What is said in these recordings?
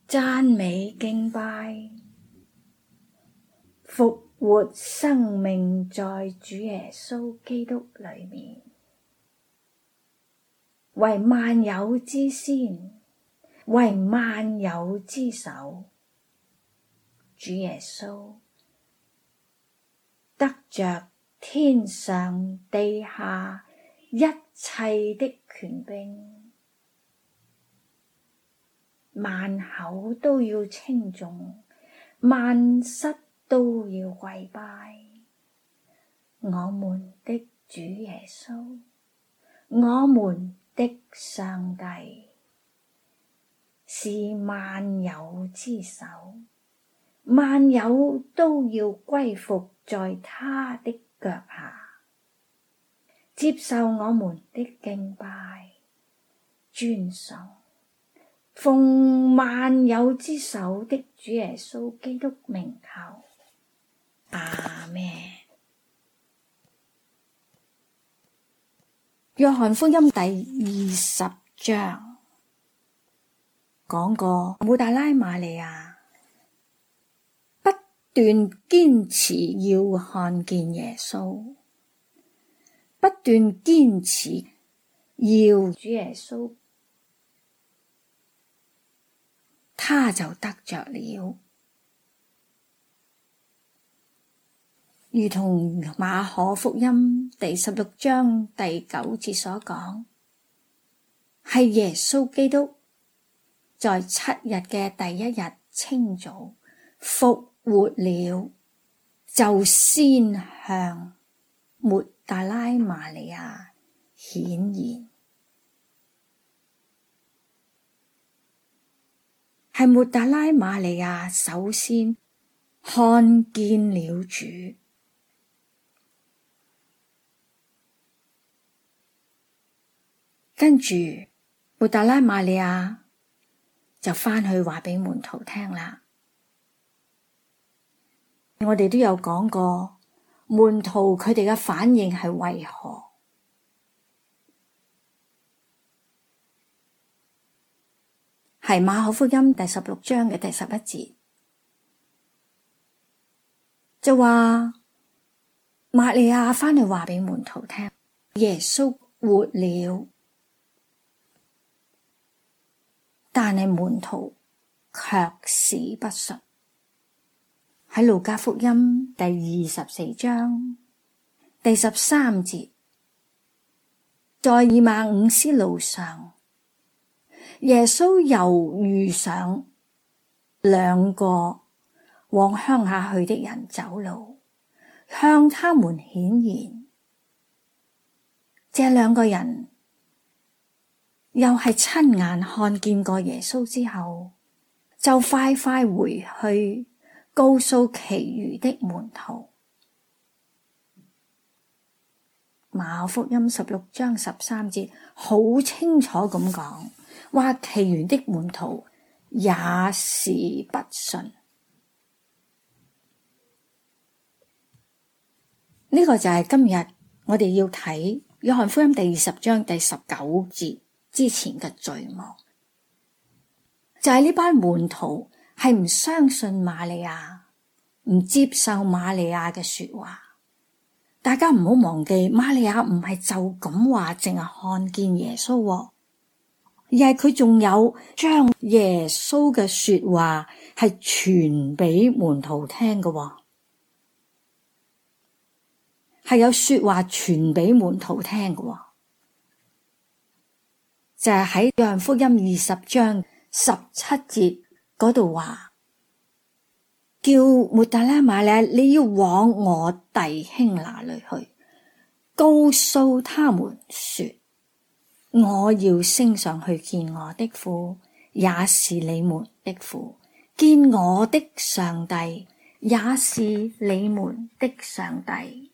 讚美敬拜，復活生命在主耶穌基督裡面，為萬有之先，為萬有之首。主耶穌得着天上地下一切的權柄，萬口都要稱頌，萬膝都要跪拜。我們的主耶穌，我們的上帝，是萬有之首，萬有都要歸服在他的腳下，接受我們的敬拜、尊崇，奉萬有之首的主耶穌基督名求，阿們。約翰福音第20章講過，抹大拉瑪利亞不斷堅持要看見耶穌，不斷堅持要主耶穌，他就得着了。如同馬可福音第16章第9節所講，係耶穌基督在7日嘅第一日清早復活了，就先向抹大拉瑪利亞顯現。係抹大拉瑪利亞首先看見了主。跟住抹大拉瑪利亞就返去話俾門徒聽啦。我哋都有講過，門徒佢哋嘅反應係為何？係馬可福音第16章嘅第11節，就話瑪利亞返去話俾門徒聽，耶穌活了。但係門徒卻是不信。喺路加福音第24章第13節，在以馬忤斯路上，耶穌又遇上兩個往鄉下去的人走路，向他們顯現。這兩個人又係親眼看見過耶穌之後，就快快回去告訴其餘的門徒。馬可福音16章13節好清楚咁講，話其餘的門徒也是不信。呢個就係今日我哋要睇約翰福音第20章第19節之前嘅序幕，就係呢班門徒係唔相信瑪利亞，唔接受瑪利亞嘅說話。大家唔好忘記，瑪利亞唔係就咁話淨係看見耶穌，而係佢仲有將耶穌嘅說話係傳俾門徒聽嘅，係有說話傳俾門徒聽嘅。就係喺約翰福音20章17節嗰度話，叫抹大拉瑪利亞，你要往我弟兄那裡去，告訴他們說，我要升上去見我的父，也是你們的父；見我的上帝，也是你們的上帝。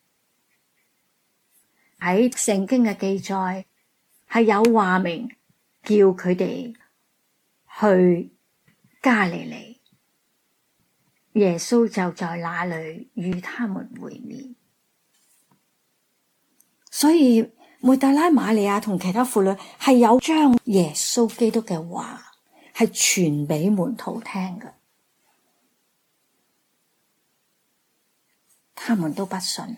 喺聖經嘅記載係有話明叫佢哋去加利利，耶穌就在那裡與他們會面。所以抹大拉瑪利亞同其他婦女係有將耶穌基督嘅話係傳俾門徒聽嘅，他們都不信。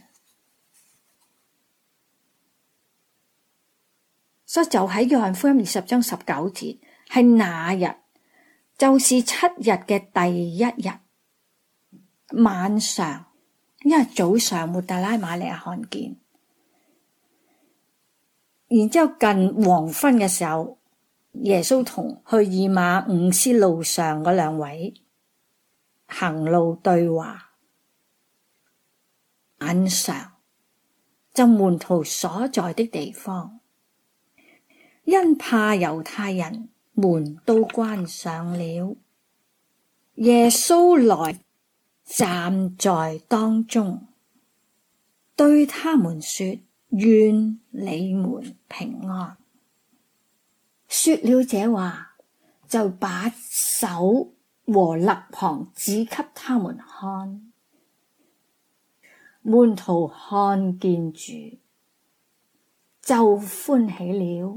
所以就喺約翰福音20章19節，係那日，就是7日嘅第一日晚上，因為早上抹大拉瑪利亞看見，然之後近黃昏嘅時候，耶穌同去以馬忤斯路上嗰兩位行路對話。晚上就門徒所在的地方，因怕猶太人，門都關上了。耶穌來站在當中，對他們說：願你們平安。說了這話，就把手和肋旁指給他們看。門徒看見主，就歡喜了。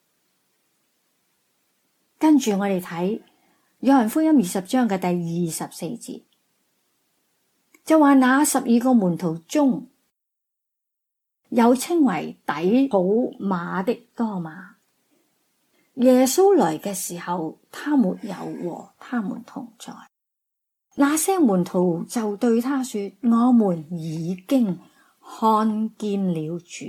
跟住我哋睇約翰福音20章嘅第24節，就話那12個門徒中，有稱為底土馬的多馬。耶穌來嘅時候，他沒有和他們同在。那些門徒就對他說：我們已經看見了主。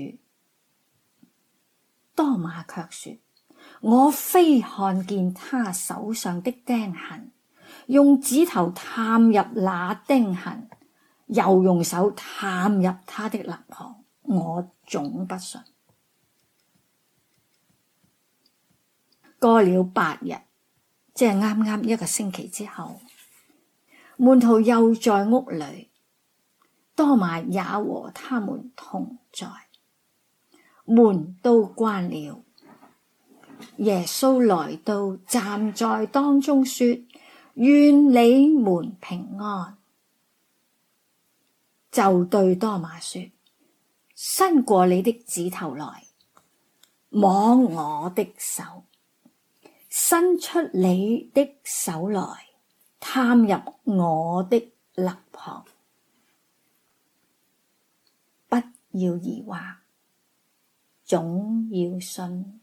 多馬卻說：我非看見他手上的釘痕，用指頭探入那釘痕，又用手探入他的肋旁，我總不信。過了8日，即係啱啱1個星期之後，門徒又在屋裏，多馬也和他們同在，門都關了。耶穌來到，站在當中說：願你們平安。就對多馬說：伸過你的指頭來，摸我的手；伸出你的手來，探入我的肋旁。不要疑惑，總要信。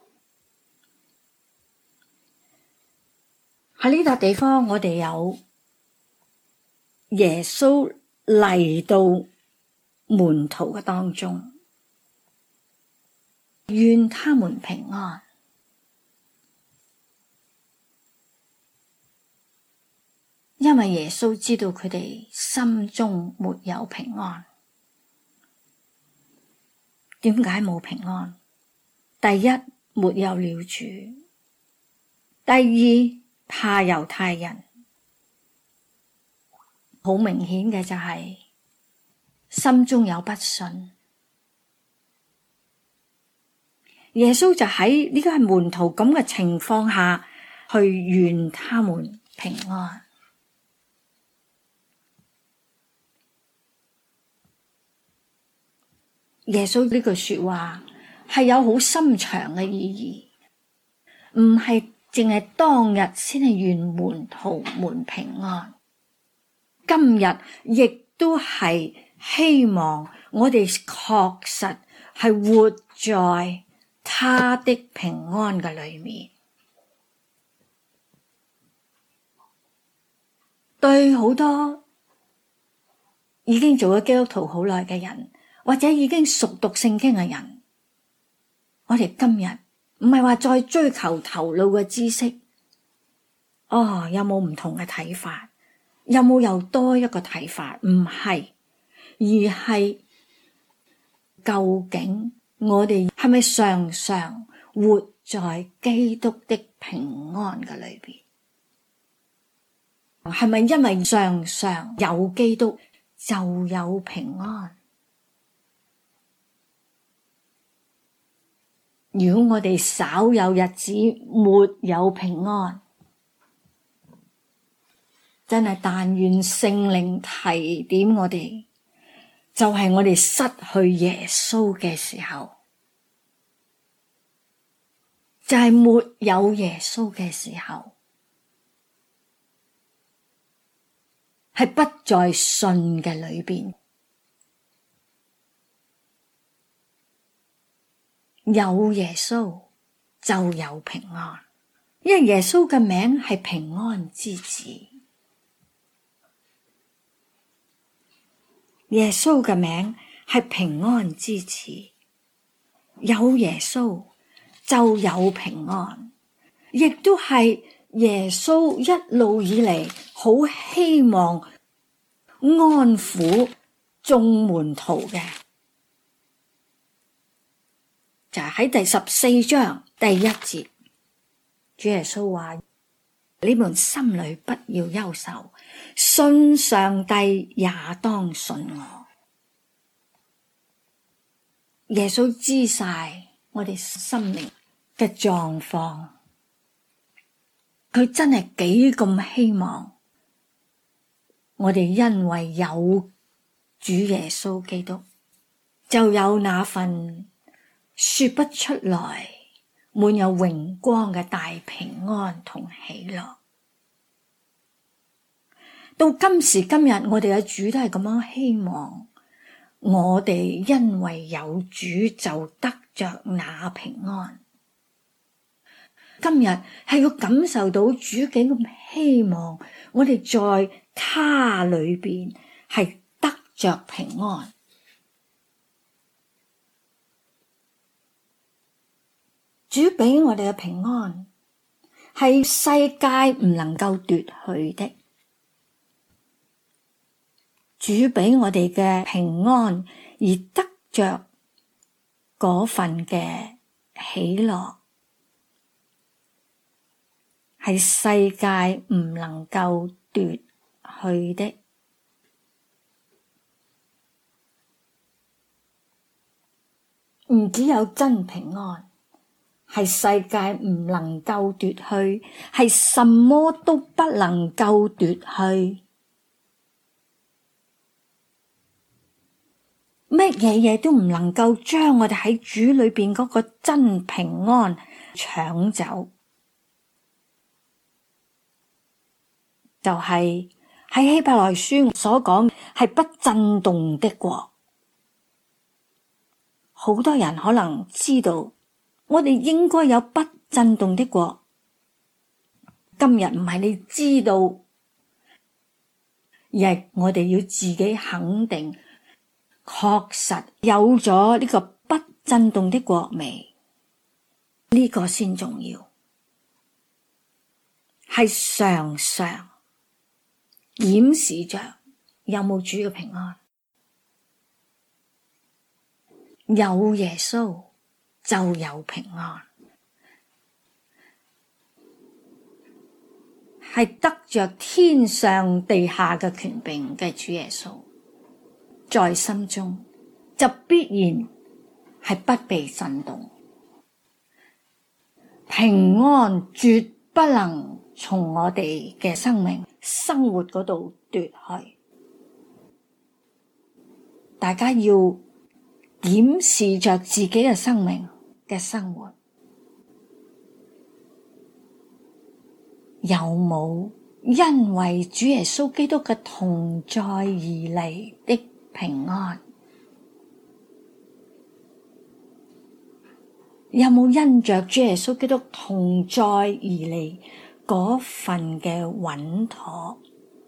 喺呢笪地方，我哋有耶穌嚟到門徒嘅當中，願他們平安。因為耶穌知道佢哋心中沒有平安。點解冇平安？第一，沒有了主；第二，怕猶太人。好明顯嘅就係心中有不信。耶穌就喺呢個係門徒咁嘅情況下去願他們平安。耶穌呢句說話係有好深長嘅意義，唔係淨係當日先係願門徒們平安，今日亦都係希望我哋確實係活在他的平安嘅裏面。對好多已經做咗基督徒好耐嘅人，或者已經熟讀聖經嘅人，我哋今日唔係話再追求頭腦嘅知識，有冇唔同嘅睇法？有冇又多一個睇法？唔係，而係究竟我哋係咪常常活在基督的平安嘅裏邊？係咪因為常常有基督就有平安？如果我哋稍有日子沒有平安，真係但願聖靈提點我哋，就係我哋失去耶穌嘅時候，就係沒有耶穌嘅時候， 係不在信嘅裏邊。有耶穌就有平安，因為耶穌嘅名係平安之子。耶穌嘅名係平安之子，有耶穌就有平安，亦都係耶穌一路以嚟好希望安撫眾門徒嘅，就係喺第14章第1節，主耶穌話：你們心裏不要憂愁，信上帝也當信我。耶穌知晒我哋心靈嘅狀況，佢真係幾咁希望我哋因為有主耶穌基督，就有那份說不出來滿有榮光嘅大平安同喜樂。到今時今日，我哋嘅主都係咁樣希望我哋因為有主就得着那平安。今日係要感受到主幾咁希望我哋在他裏邊係得着平安。主俾我哋嘅平安係世界唔能夠奪去的。主俾我哋嘅平安而得着嗰份嘅喜樂，係世界唔能夠奪去的。唔只有真平安，係世界唔能夠奪去，係什麼都不能夠奪去。乜嘢都唔能夠將我哋喺主裏邊嗰個真平安搶走。就係喺希伯來書所講係不震動的國。好多人可能知道我哋應該有不震動的國。今日唔係你知道，而係我哋要自己肯定確實有咗呢個不震動的國未？呢個先重要，係常常檢視着有冇主嘅平安。有耶穌就有平安，係得着天上地下嘅權柄嘅主耶穌，在心中就必然係不被震動，平安絕不能從我哋嘅生命生活嗰度奪去。大家要檢視着自己嘅生命嘅生活，有冇因為主耶穌基督嘅同在而嚟的平安？有冇因着主耶穌基督同在而嚟嗰份嘅穩妥？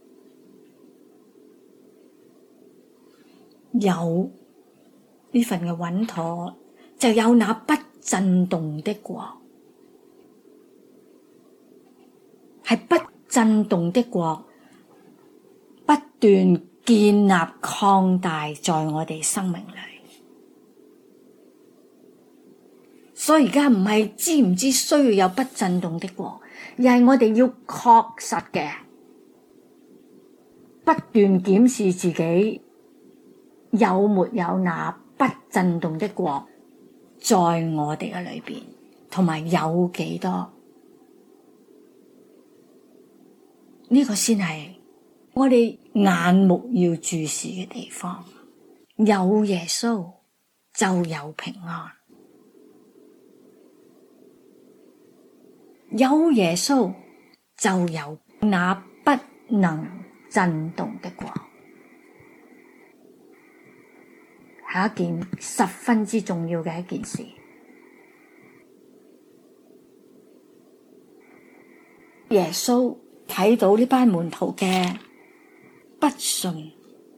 有呢份嘅穩妥，就有那不震動的國。係不震動的國，不斷建立擴大在我哋生命裏。所以而家唔係知唔知需要有不震動的國，而係我哋要確實嘅不斷檢視自己有沒有那不震動的國在我哋嘅裏邊，同埋有幾多。呢個先係我哋眼目要注視嘅地方。有耶穌就有平安，有耶穌就有那不能震動的國。係一件十分之重要嘅一件事。耶穌睇到呢班門徒嘅不信，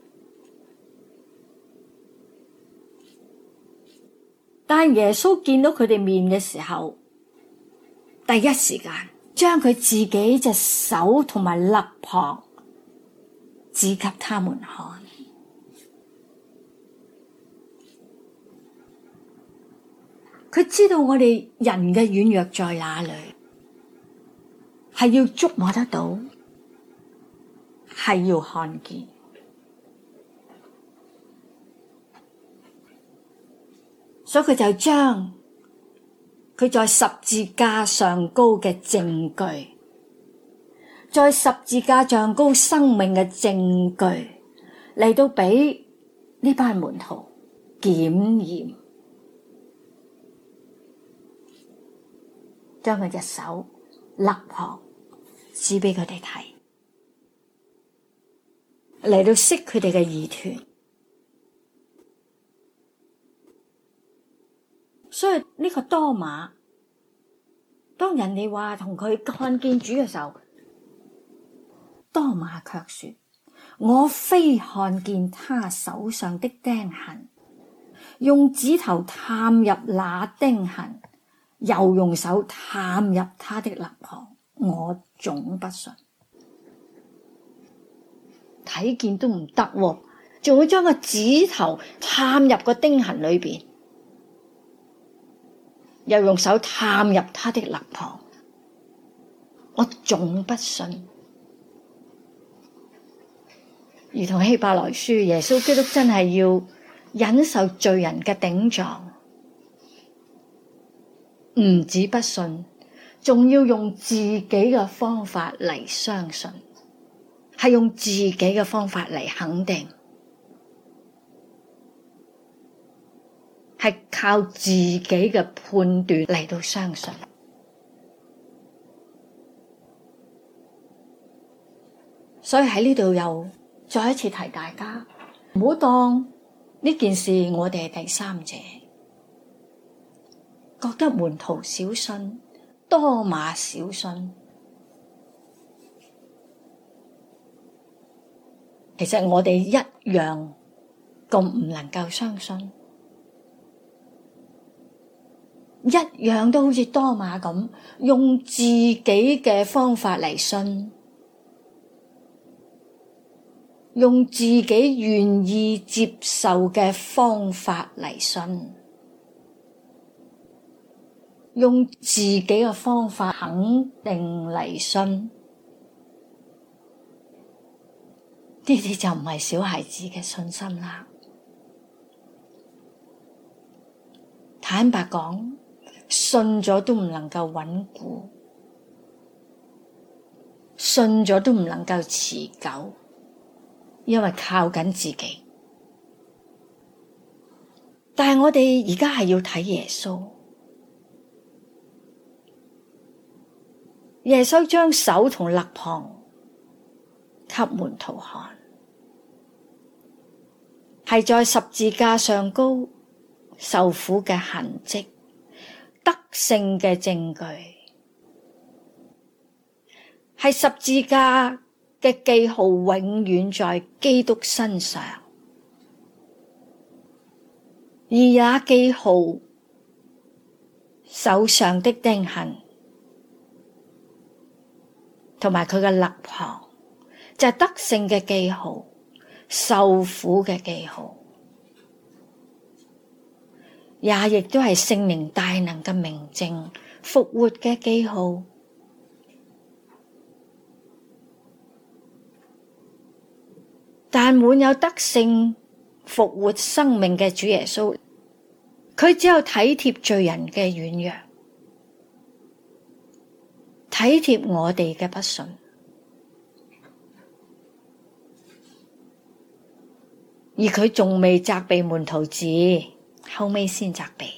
但耶穌見到佢哋面嘅時候，第一時間將佢自己隻手同埋肋旁指給他們看。佢知道我哋人嘅軟弱在哪裏，係要觸摸得到，係要看見。所以佢就將佢在十字架上高嘅證據，在十字架上高生命嘅證據嚟到俾呢班門徒檢驗。將佢隻手肋旁指俾佢哋睇，嚟到釋佢哋嘅疑團。所以呢個多馬，當人哋話同佢看見主嘅時候，多馬卻說：我非看見他手上的釘痕，用指頭探入那釘痕，又用手探入他的肋旁，我總不信。睇見都唔得喎，仲要將個指頭探入個釘痕裏邊，又用手探入他的肋旁，我總不信。如同希伯來書，耶穌基督真係要忍受罪人嘅頂撞。唔止不信，仲要用自己嘅方法嚟相信，係用自己嘅方法嚟肯定，係靠自己嘅判斷嚟到相信。所以喺呢度又再一次提大家，唔好當呢件事我哋係第三者，覺得門徒小信，多馬小信。其實我哋一樣咁唔能夠相信，一樣都好似多馬咁，用自己嘅方法嚟信，用自己願意接受嘅方法嚟信，用自己嘅方法肯定嚟信，呢啲就唔係小孩子嘅信心啦。坦白講，信咗都唔能夠穩固，信咗都唔能夠持久，因為靠緊自己。但係我哋而家係要睇耶穌。耶穌將手同肋旁給門徒看，係在十字架上高受苦嘅痕跡，得勝嘅證據，係十字架嘅記號永遠在基督身上，而也記號手上的釘痕同埋佢嘅肋旁，就係得勝嘅記號，受苦嘅記號，也亦都係聖靈大能嘅明證，復活嘅記號。但滿有得勝復活生命嘅主耶穌，佢只有體貼罪人嘅軟弱，體貼我哋嘅不信，而佢仲未責備門徒子，後尾先責備。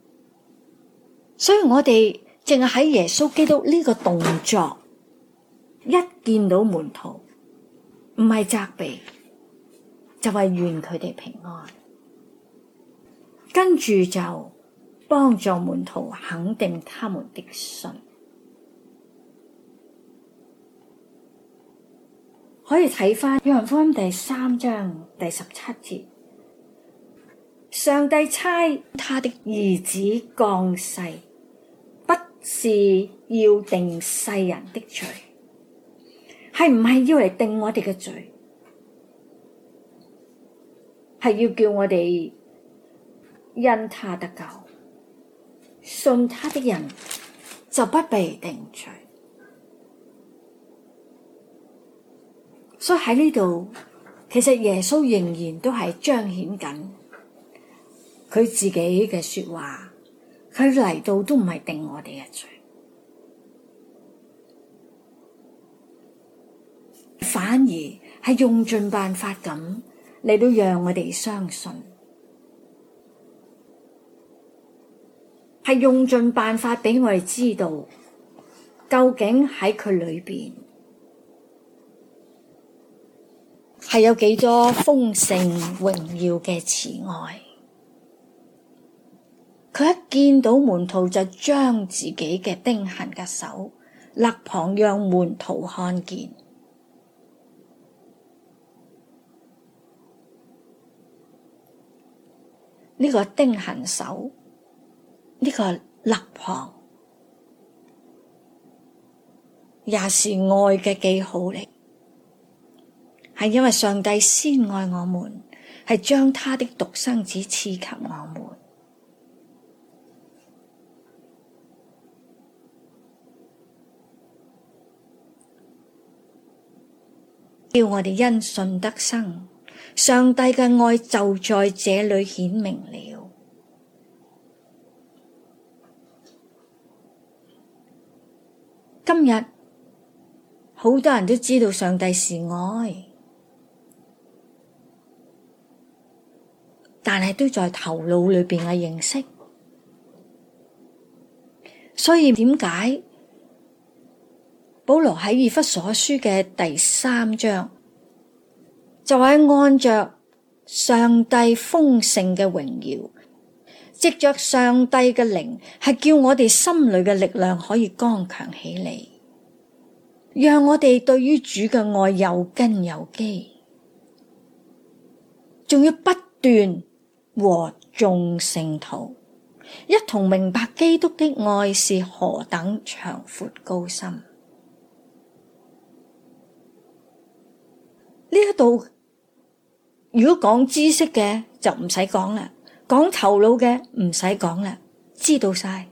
所以我哋淨係喺耶穌基督呢個動作， 一見到門徒，唔係責備，就係願佢哋平安。跟住就幫助門徒肯定他們的信。可以睇返約翰福音第3章第17節，上帝差他的兒子降世，不是要定世人的罪，係唔係要嚟定我哋嘅罪？係要叫我哋因他得救，信他的人就不被定罪。所以喺呢度，其實耶穌仍然都係彰顯緊佢自己嘅說話，佢嚟到都唔係定我哋嘅罪，反而係用盡辦法咁嚟到讓我哋相信，係用盡辦法俾我哋知道，究竟喺佢裏邊係有幾多豐盛榮耀嘅慈愛。佢一見到門徒就將自己嘅釘痕嘅手勒旁，讓門徒看見。呢個釘痕手，呢個勒旁，也是愛嘅記號嚟。係因為上帝先愛我們，係將他的獨生子賜給我們。叫我哋因信得生，上帝嘅愛就在這裏顯明了。今日好多人都知道上帝是愛，但係都在頭腦裏邊嘅認識。所以點解保羅喺以弗所書嘅第3章就係按着上帝豐盛嘅榮耀，藉着上帝嘅靈，係叫我哋心裏嘅力量可以剛強起嚟，讓我哋對於主嘅愛有根有基，仲要不斷和眾聖徒一同明白基督的愛是何等長闊高深。呢一度如果講知識嘅就唔使講啦，講頭腦嘅唔使講啦，知道晒。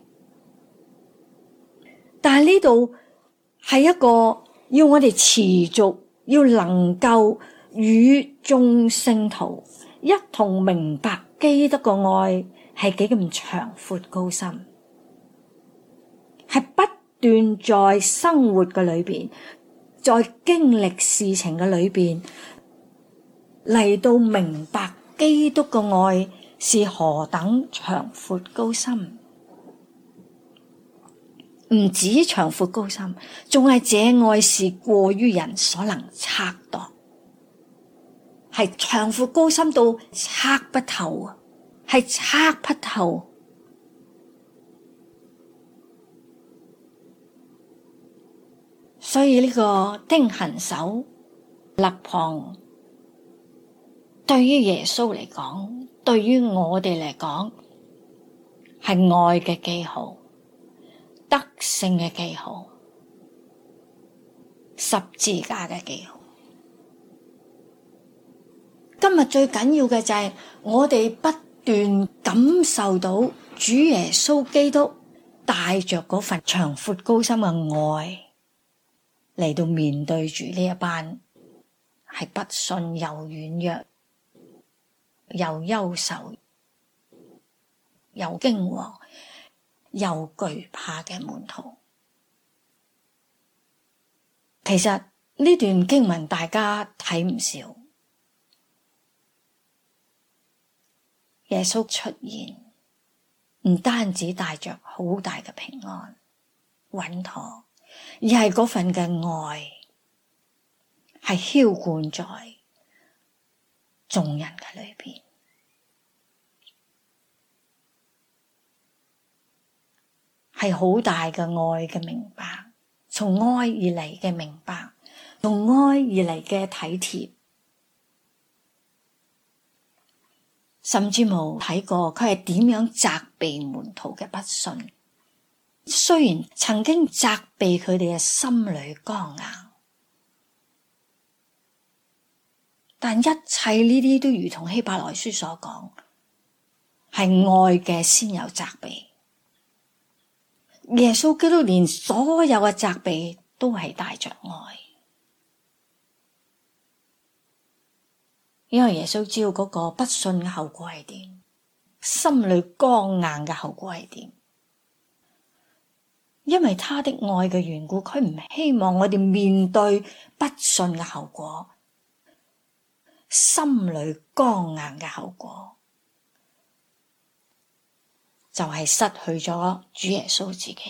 但係呢度係一個要我哋持續要能夠與眾聖徒一同明白基督嘅愛係幾咁長闊高深，係不斷在生活嘅裏邊，在經歷事情嘅裏邊嚟到明白基督嘅愛是何等長闊高深。唔止長闊高深，仲係這愛是過於人所能測度，係長闊高深到測不透啊，係測不透。所以呢個釘痕手勒旁，對於耶穌嚟講，對於我哋嚟講，係愛嘅記號，得勝嘅記號，十字架嘅記號。今日最緊要嘅就係我哋不斷感受到主耶穌基督帶着嗰份長闊高深嘅愛嚟到面對住呢一班係不信又軟弱又憂愁又驚惶又懼怕嘅門徒。其實呢段經文大家睇唔少，耶穌出現唔單止帶着好大嘅平安穩妥，而係嗰份嘅愛係澆灌在眾人嘅裏邊，係好大嘅愛嘅明白，從愛而嚟嘅明白，從愛而嚟嘅體貼，甚至冇睇過佢係點樣責備門徒嘅不信。雖然曾經責備佢哋嘅心裏剛硬，但一切呢啲都如同希伯來書所講，係愛嘅先有責備。耶穌基督連所有嘅責備都係帶着愛，因為耶穌知道嗰個不信嘅後果係點，心裏剛硬嘅後果係點。因為他的愛嘅緣故，佢唔希望我哋面對不信嘅後果，心裏剛硬嘅後果，就係失去咗主耶穌自己，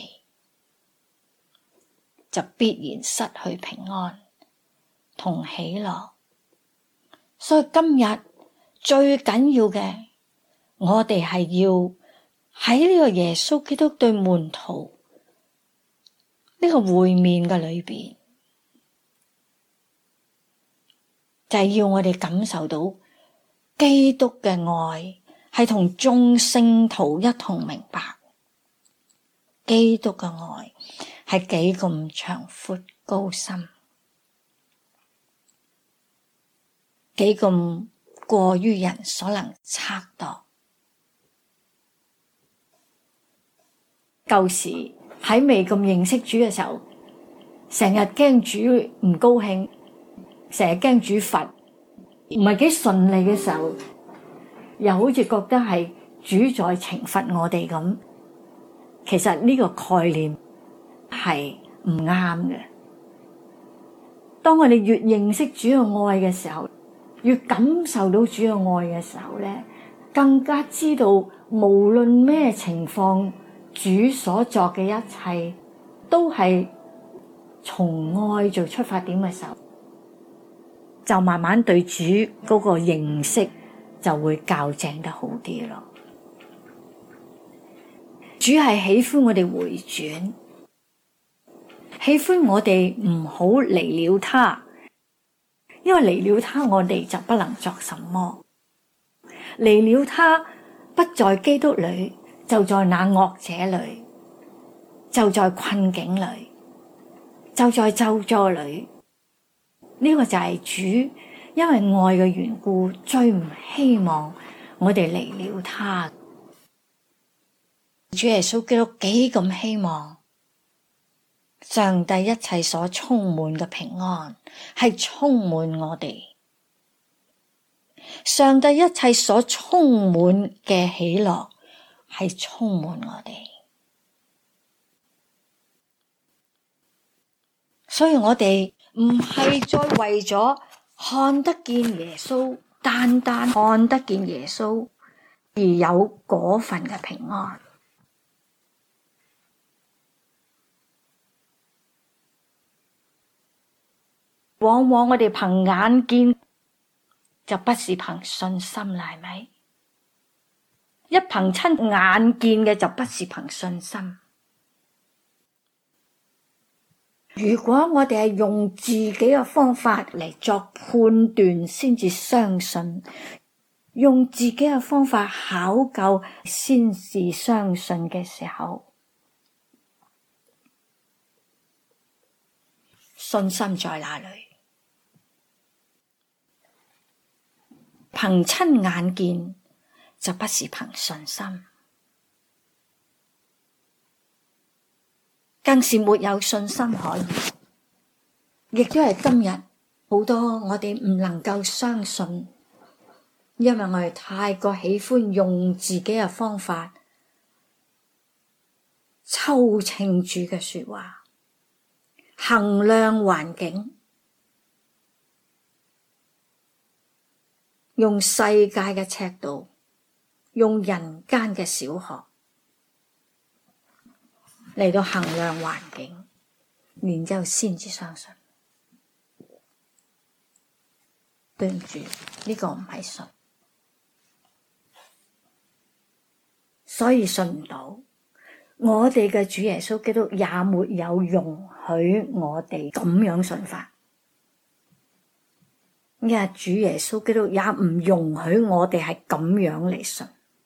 就必然失去平安同喜樂。所以今日最緊要嘅，我哋係要喺呢個耶穌基督對門徒呢個會面嘅裏邊，就係要我哋感受到基督嘅愛係同眾聖徒一同明白，基督嘅愛係幾咁長闊高深，幾咁過於人所能測度。舊時喺未咁認識主嘅時候，成日驚主唔高興，成日驚主罰，唔係幾順利嘅時候，又好似覺得係主在懲罰我哋咁。其實呢個概念係唔啱嘅。當我哋越認識主嘅愛嘅時候，越感受到主嘅愛嘅時候咧，更加知道無論咩情況，主所作嘅一切都係從愛做出發點嘅時候，就慢慢對主嗰個認識就會校正得好啲咯。主係喜歡我哋回轉，喜歡我哋唔好離了他，因為離了他我哋就不能作什麼，離了他不在基督裏，就在那惡者裏，就在困境裏，就在咒詛裏。呢個就係主因為愛嘅緣故，最唔希望我哋離了他。主耶穌基督幾咁希望上帝一切所充滿嘅平安係充滿我哋，上帝一切所充滿嘅喜樂係充滿我哋，所以我哋唔係再為咗看得見耶穌，單單看得見耶穌而有嗰份嘅平安。往往我哋憑眼見，就不是憑信心啦，係咪？一憑親眼見嘅就不是憑信心。如果我哋係用自己嘅方法嚟作判斷先至相信，用自己嘅方法考究先至相信嘅時候，信心在哪裏？憑親眼見就不是憑信心，更是沒有信心可言。亦都係今日好多我哋唔能夠相信，因為我哋太過喜歡用自己嘅方法抽稱主嘅說話，衡量環境，用世界嘅尺度，用人間嘅小學嚟到衡量環境，然之後先至相信。 對唔住，呢個唔係信，所以信唔到。我哋嘅主耶穌基督也沒有容許我哋咁樣信法，因為主耶穌基督也唔容許我哋係咁樣嚟信。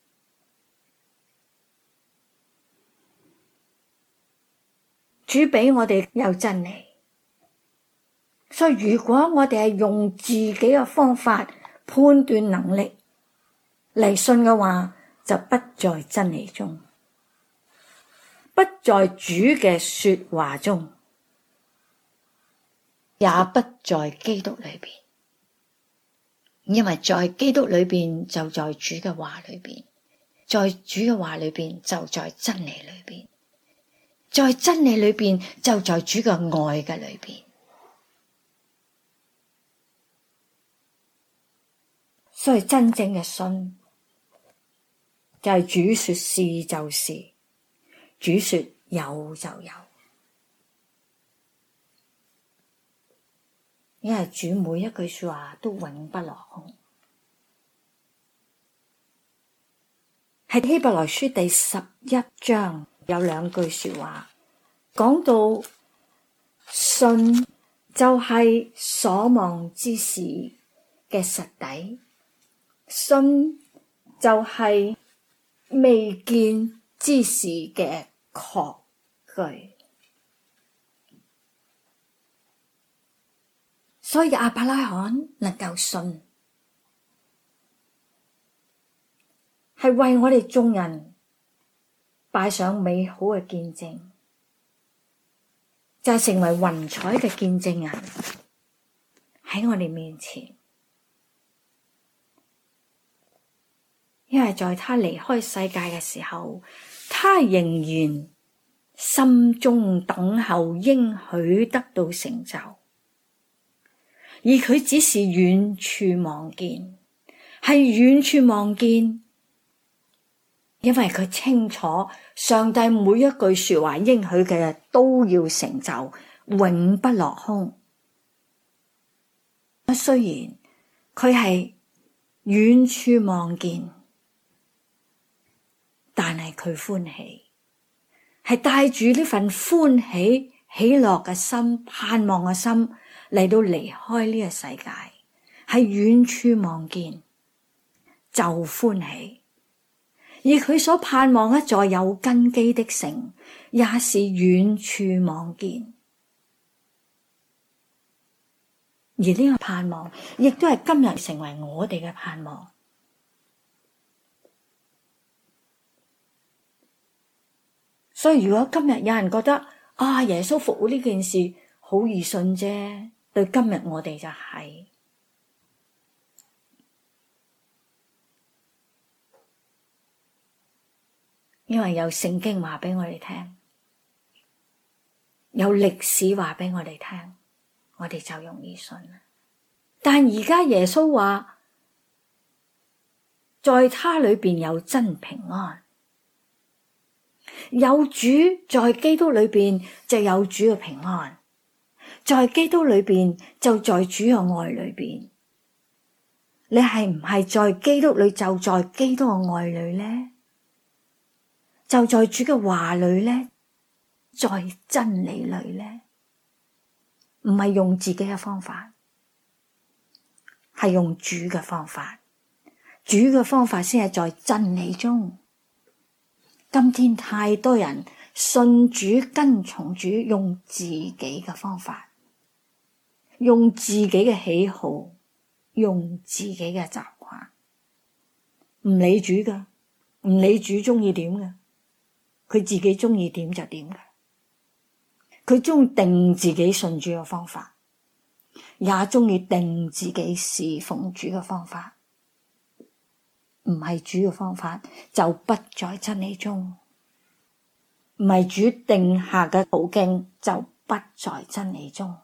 主俾我哋有真理，所以如果我哋係用自己嘅方法判斷能力嚟信嘅話，就不在真理中，不在主嘅說話中，也不在基督裏邊。因為在基督裏邊就在主嘅話裏邊，在主嘅話裏邊就在真理裏邊，在真理裏邊就在主嘅愛嘅裏邊。所以真正嘅信就係主說是就是，主說有就有，因為主每一句說話都永不落空。喺希伯來書第11章有兩句說話講到，信就係所望之事嘅實底，信就係未見之事嘅確據。所以亞伯拉罕能夠信，係為我哋眾人擺上美好嘅見證，就係成為雲彩嘅見證人喺我哋面前。因為在他離開世界嘅時候，他仍然心中等候應許得到成就，而佢只是遠處望見，係遠處望見，因為佢清楚上帝每一句說話應許嘅都要成就，永不落空。雖然佢係遠處望見，但係佢歡喜，係帶住呢份歡喜喜樂嘅心、盼望嘅心嚟到離開呢個世界，係遠處望見就歡喜。而佢所盼望一座有根基的城，也是遠處望見。而呢個盼望亦都係今日成為我哋嘅盼望。所以如果今日有人覺得耶穌復活呢件事好易信啫，對今日我哋就係，因為有聖經話俾我哋聽，有歷史話俾我哋聽，我哋就容易信。但而家耶穌話，在他裏邊有真平安。有主在基督裏邊就有主嘅平安，在基督裏邊就在主嘅愛裏邊。你係唔係在基督裏就在基督嘅愛裏呢？就在主嘅話裏呢？在真理裏呢？唔係用自己嘅方法，係用主嘅方法。主嘅方法先係在真理中。今天太多人信主跟從主，用自己嘅方法，用自己嘅喜好，用自己嘅習慣，唔理主噶，唔理主中意點嘅，佢自己中意點就點嘅，佢中意定自己信主嘅方法，也中意定自己侍奉主嘅方法。唔係主嘅方法，就不在真理中；唔係主定下嘅途徑，就不在真理中。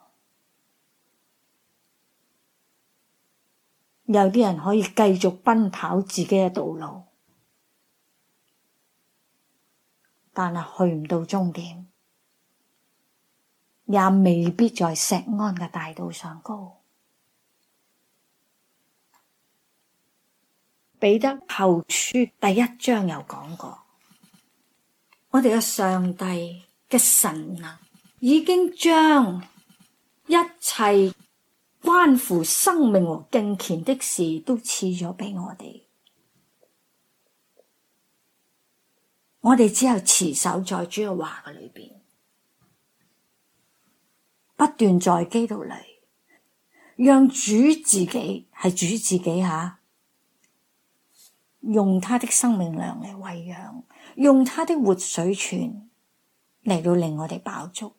有啲人可以繼續奔跑自己嘅道路，但係去唔到終點，也未必在錫安嘅大道上高。 彼得後書第1章有講過，我哋嘅上帝嘅神啊，已經將一切關乎生命和敬虔的事都賜咗俾我哋。我哋只有持守在主嘅話嘅裏邊，不斷在基督裏，讓主自己係主自己用他的生命糧嚟餵養，用他的活水泉嚟到令我哋飽足。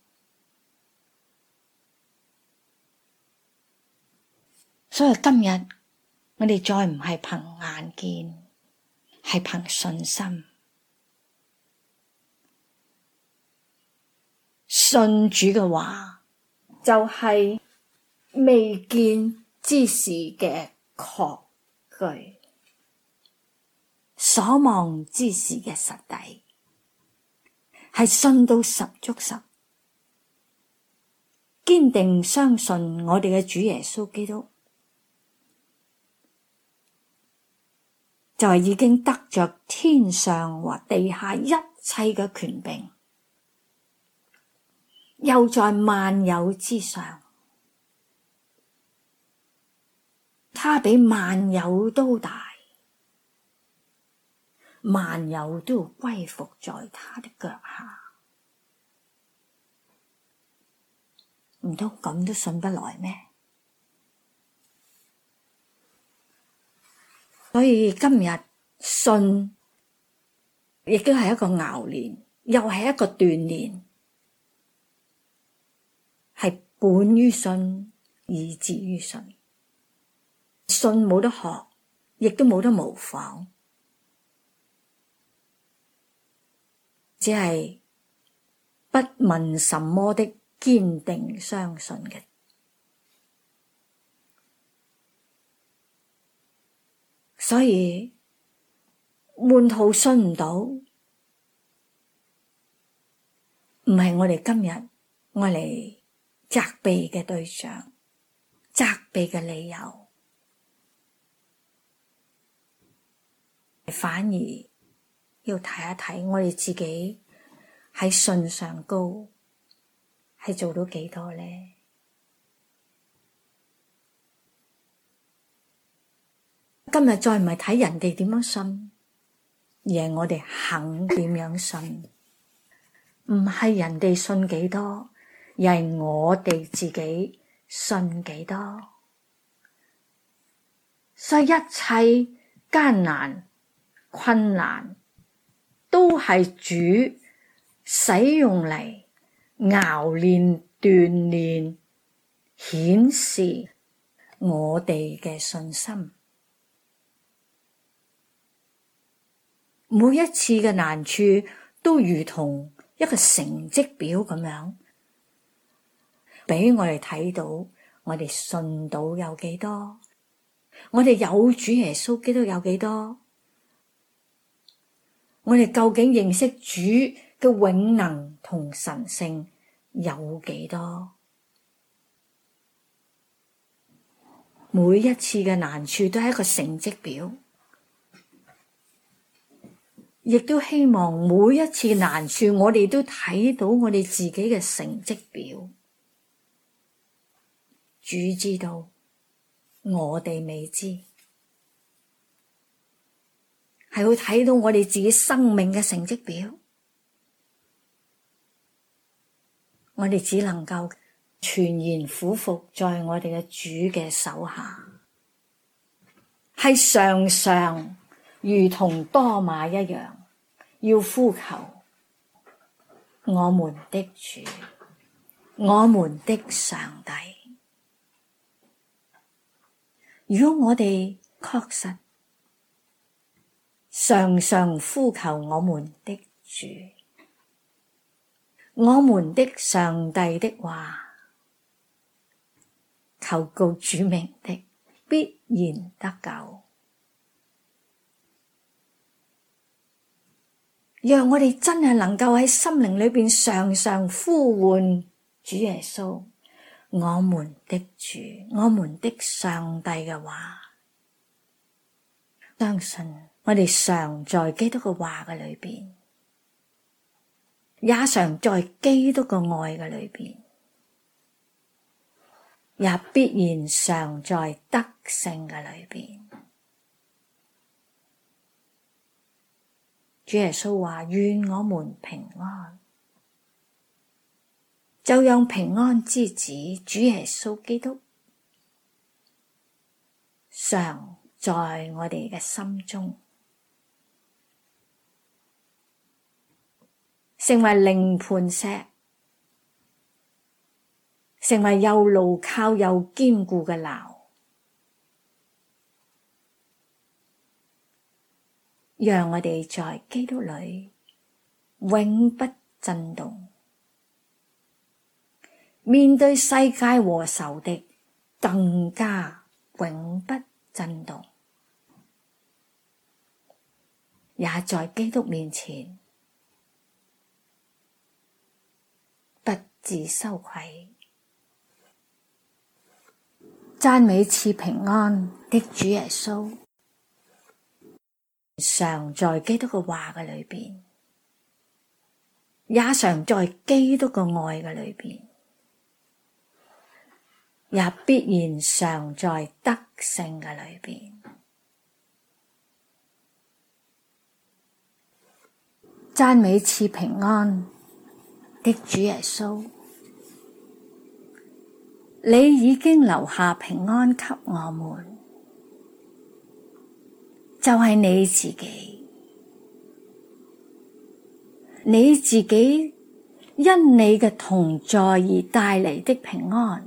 所以今日我哋再唔係憑眼見，係憑信心，信主嘅話就係未見之事嘅確據，所望之事嘅實底，係信到十足十，堅定相信我哋嘅主耶穌基督就係已經得着天上和地下一切嘅權柄，又在萬有之上，他比萬有都大，萬有都要歸服在他的腳下。唔通咁都信不來咩？所以今日信亦都係一個熬練，又係一個鍛煉，係本於信，以至於信。信冇得學，亦都冇得模仿，只係不問什麼的堅定相信嘅。所以門徒信唔到，唔係我哋今日愛嚟責備嘅對象，責備嘅理由，反而要睇一睇我哋自己喺信上高係做到幾多呢？今日再唔係睇人哋點樣信，而係我哋肯點樣信。唔係人哋信幾多，而係我哋自己信幾多。所以一切艱難困難都係主使用嚟熬練鍛煉顯示我哋嘅信心。每一次嘅難處都如同一個成績表咁樣，俾我哋睇到我哋信到有幾多，我哋有主耶穌基督有幾多，我哋究竟認識主嘅永能同神性有幾多。每一次嘅難處都係一個成績表，亦都希望每一次難處我哋都睇到我哋自己嘅成績表。主知道，我哋未知，係會睇到我哋自己生命嘅成績表。我哋只能夠全然俯伏在我哋嘅主嘅手下，係常常如同多馬一樣，要呼求我們的主，我們的上帝。如果我哋確實常常呼求我們的主，我們的上帝的話，求告主名的必然得救。讓我哋真係能夠喺心靈裏邊常常呼喚主耶穌，我們的主，我們的上帝嘅話， 相信我哋常在基督嘅話嘅裏邊，也常在基督嘅愛嘅裏邊，也必然常在得勝嘅裏邊。主耶穌話：願我們平安，就讓平安之子主耶穌基督常在我哋嘅心中，成為靈磐石，成為又牢靠又堅固嘅錨，讓我哋在基督裏永不震動，面對世界和仇敵更加永不震動，也在基督面前不致羞愧。讚美賜平安的主耶穌，常在基督嘅話嘅裏邊，也常在基督嘅愛嘅裏邊，也必然常在得勝嘅裏邊。讚美賜平安的主耶穌，你已經留下平安給我們，就係你自己，你自己因你嘅同在而帶嚟的平安，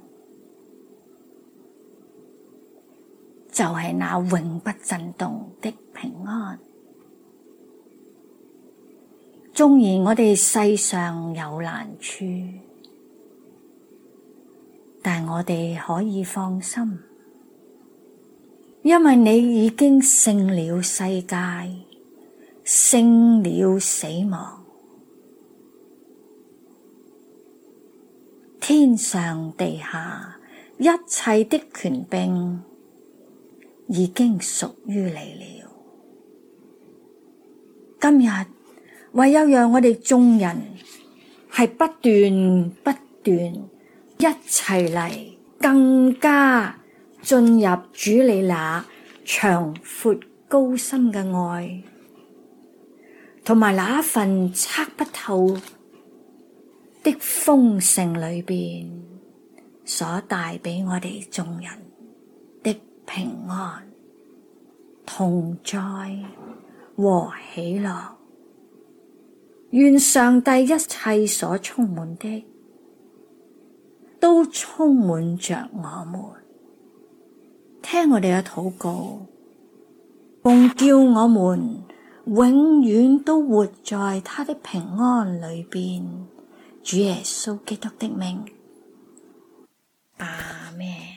就係那永不震動的平安。縱然我哋世上有難處，但我哋可以放心，因為你已經勝了世界，勝了死亡。天上地下一切的權柄已經屬於你了。今日唯有讓我哋眾人係不斷一齊嚟，更加進入主你那長闊高深嘅愛，同埋那一份測不透的豐盛裏邊所帶俾我哋眾人的平安、同在和喜樂。願上帝一切所充滿的都充滿着我們。聽我哋嘅禱告，奉叫我們永遠都活在他的平安裏邊，主耶穌基督的名，阿們。